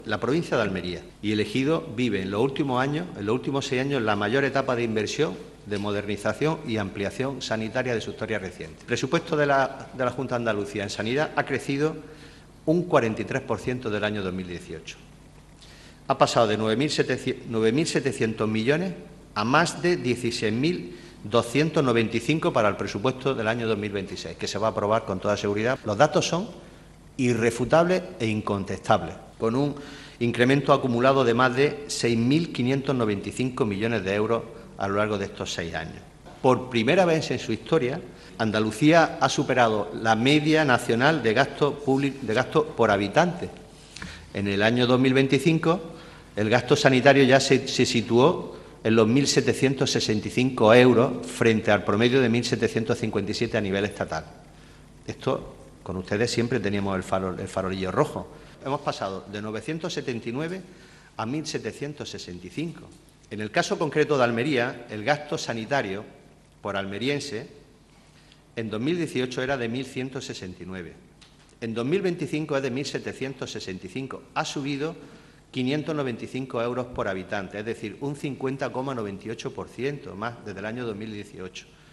La provincia de Almería y el Ejido vive en los últimos 6 años, la mayor etapa de inversión, de modernización y ampliación sanitaria de su historia reciente. El presupuesto de la Junta de Andalucía en sanidad ha crecido un 43% del año 2018. Ha pasado de 9.700 millones a más de 16.295 para el presupuesto del año 2026, que se va a aprobar con toda seguridad. Los datos son irrefutables e incontestables, con un incremento acumulado de más de 6.595 millones de euros a lo largo de estos 6 años. Por primera vez en su historia, Andalucía ha superado la media nacional de gasto por habitante. En el año 2025, el gasto sanitario ya se situó en los 1.765 euros frente al promedio de 1.757 a nivel estatal. Esto, con ustedes siempre teníamos el farolillo rojo. Hemos pasado de 979 a 1.765. En el caso concreto de Almería, el gasto sanitario por almeriense en 2018 era de 1.169. En 2025 es de 1.765. Ha subido 595 euros por habitante, es decir, un 50,98% más desde el año 2018.